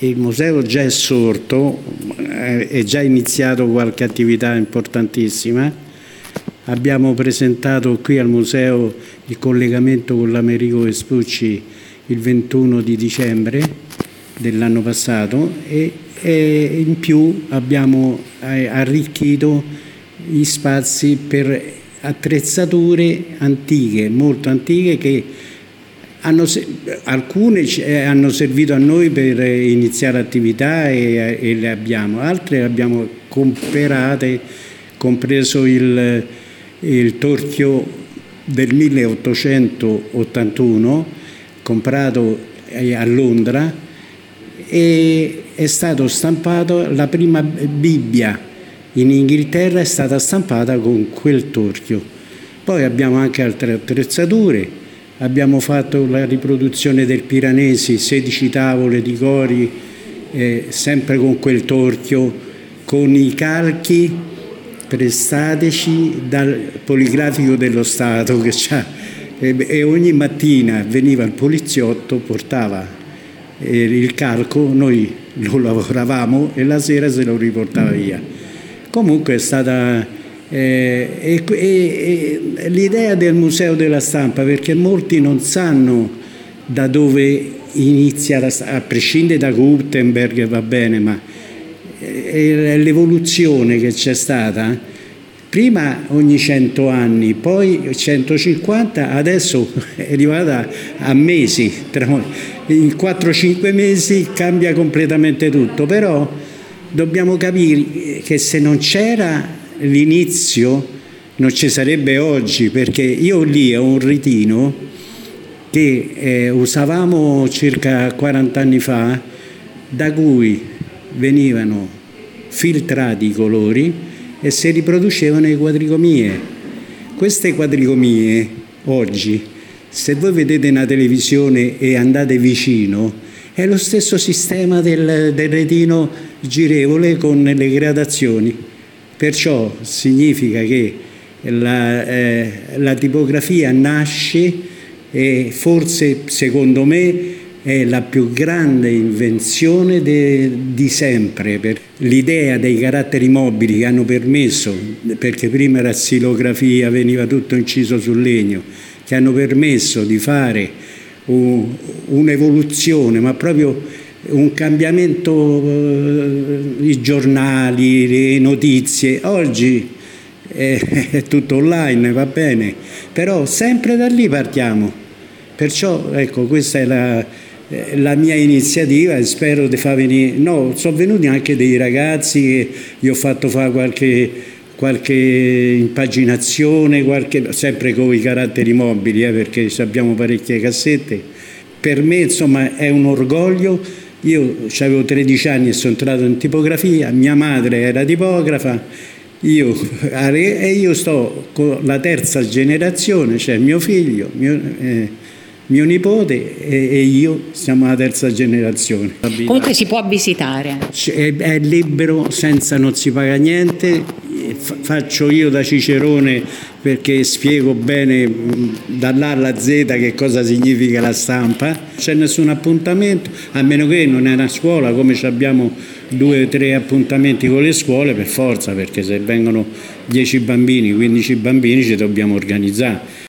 il museo già è sorto, è già iniziato qualche attività importantissima. Abbiamo presentato qui al museo il collegamento con l'Americo Vespucci il 21 di dicembre dell'anno passato e in più abbiamo arricchito gli spazi per attrezzature antiche, molto antiche, che alcune hanno servito a noi per iniziare attività e le abbiamo, altre le abbiamo comprate, compreso il torchio del 1881, comprato a Londra, e è stato stampato, la prima Bibbia in Inghilterra è stata stampata con quel torchio. Poi abbiamo anche altre attrezzature. Abbiamo fatto la riproduzione del Piranesi, 16 tavole di cori, sempre con quel torchio, con i calchi prestatici dal Poligrafico dello Stato, che e ogni mattina veniva il poliziotto, portava il calco, noi lo lavoravamo e la sera se lo riportava via. Comunque è stata l'idea del Museo della Stampa, perché molti non sanno da dove inizia a prescindere da Gutenberg, va bene, ma l'evoluzione che c'è stata, prima ogni 100 anni, poi 150, adesso è arrivata a mesi, in 4-5 mesi cambia completamente tutto, però dobbiamo capire che se non c'era l'inizio non ci sarebbe oggi, perché io lì ho un ritino che usavamo circa 40 anni fa, da cui venivano filtrati i colori e si riproducevano le quadricomie. Queste quadricomie oggi, se voi vedete una televisione e andate vicino, è lo stesso sistema del retino girevole con le gradazioni. Perciò significa che la tipografia nasce e forse, secondo me, è la più grande invenzione di sempre. L'idea dei caratteri mobili che hanno permesso, perché prima era xilografia, veniva tutto inciso sul legno, che hanno permesso di fare un'evoluzione, ma proprio un cambiamento, i giornali, le notizie. Oggi è tutto online, va bene, però sempre da lì partiamo. Perciò ecco, questa è la mia iniziativa e spero di far venire. No, sono venuti anche dei ragazzi che gli ho fatto fare qualche impaginazione, sempre con i caratteri mobili, perché abbiamo parecchie cassette. Per me, insomma, è un orgoglio. Io avevo 13 anni e sono entrato in tipografia, mia madre era tipografa, io sto con la terza generazione, cioè mio figlio, mio nipote e io siamo la terza generazione. Comunque si può visitare. È libero, non si paga niente, faccio io da cicerone perché spiego bene dall'A alla Z che cosa significa la stampa. Non c'è nessun appuntamento, a meno che non è una scuola, come abbiamo 2 o 3 appuntamenti con le scuole per forza, perché se vengono 10 bambini, 15 bambini ci dobbiamo organizzare.